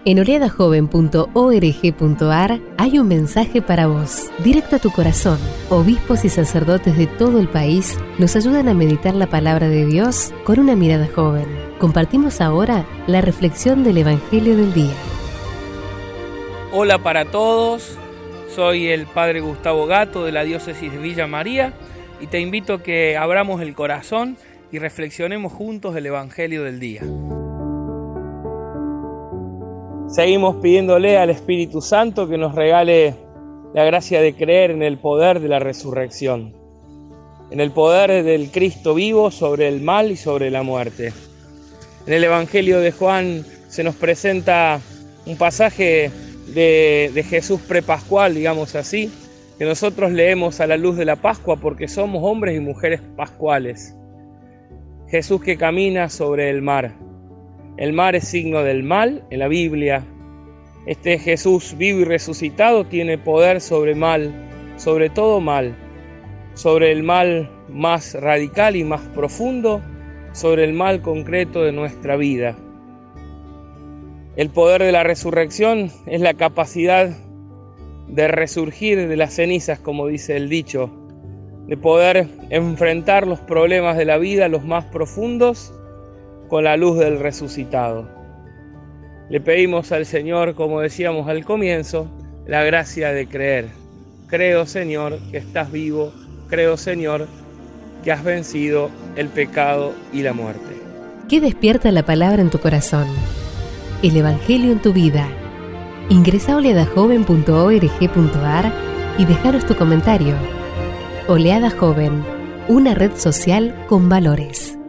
En oleadajoven.org.ar hay un mensaje para vos, directo a tu corazón. Obispos y sacerdotes de todo el país nos ayudan a meditar la palabra de Dios con una mirada joven. Compartimos ahora la reflexión del Evangelio del Día. Hola para todos, soy el Padre Gustavo Gato de la Diócesis de Villa María y te invito a que abramos el corazón y reflexionemos juntos el Evangelio del Día. Seguimos pidiéndole al Espíritu Santo que nos regale la gracia de creer en el poder de la resurrección, en el poder del Cristo vivo sobre el mal y sobre la muerte. En el Evangelio de Juan se nos presenta un pasaje de Jesús prepascual, digamos así, que nosotros leemos a la luz de la Pascua porque somos hombres y mujeres pascuales. Jesús que camina sobre el mar. El mar es signo del mal en la Biblia. Este Jesús vivo y resucitado tiene poder sobre mal, sobre todo mal, sobre el mal más radical y más profundo, sobre el mal concreto de nuestra vida. El poder de la resurrección es la capacidad de resurgir de las cenizas, como dice el dicho, de poder enfrentar los problemas de la vida, los más profundos, con la luz del resucitado. Le pedimos al Señor, como decíamos al comienzo, la gracia de creer. Creo, Señor, que estás vivo. Creo, Señor, que has vencido el pecado y la muerte. ¿Qué despierta la palabra en tu corazón? El Evangelio en tu vida. Ingresa a oleadajoven.org.ar y dejaros tu comentario. Oleada Joven, una red social con valores.